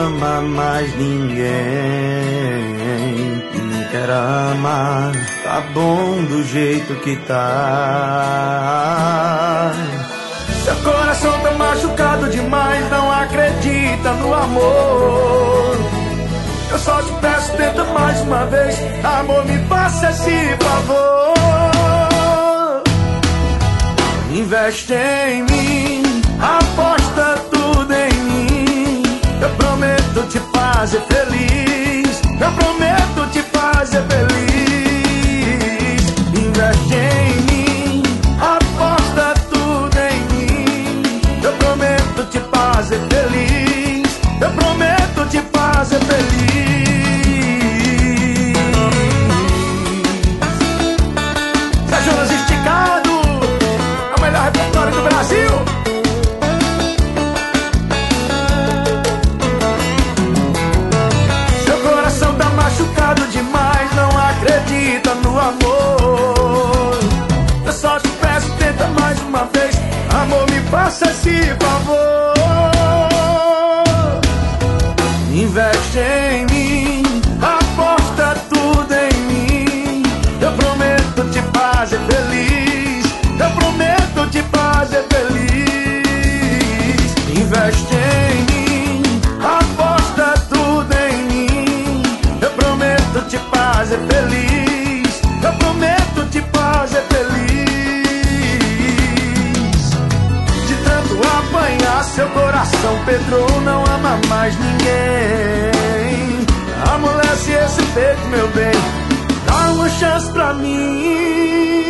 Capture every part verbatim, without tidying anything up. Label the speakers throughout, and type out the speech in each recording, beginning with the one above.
Speaker 1: ama mais ninguém. Não quero amar, tá bom do jeito que tá. Seu coração tá machucado demais, não acredita no amor. Eu só te peço, tenta mais uma vez. Amor, me faça esse favor. Investe em mim, aposta tudo em mim. Eu prometo te fazer feliz. Eu prometo te fazer feliz. Investe em mim, aposta tudo em mim. Eu prometo te fazer feliz. Eu prometo te fazer feliz. Zé Jonas Esticado, é o melhor repertório do Brasil. Seu coração tá machucado demais, não acredita no amor. Eu só te peço, tenta mais uma vez. Amor, me faça esse favor. Investe em mim, aposta tudo em mim. Eu prometo te fazer feliz. Eu prometo te fazer feliz. Investe em mim, aposta tudo em mim. Eu prometo te fazer feliz. Eu prometo te fazer feliz. De tanto apanhar, seu coração pedrou, não ama mais ninguém. Amolece esse peito, meu bem, dá uma chance pra mim.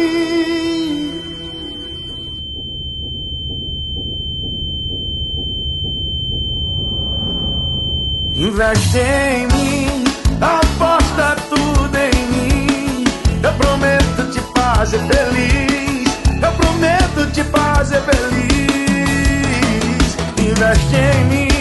Speaker 1: Investe em mim, aposta tudo em mim. Eu prometo te fazer feliz. Eu prometo te fazer feliz. Investe em mim,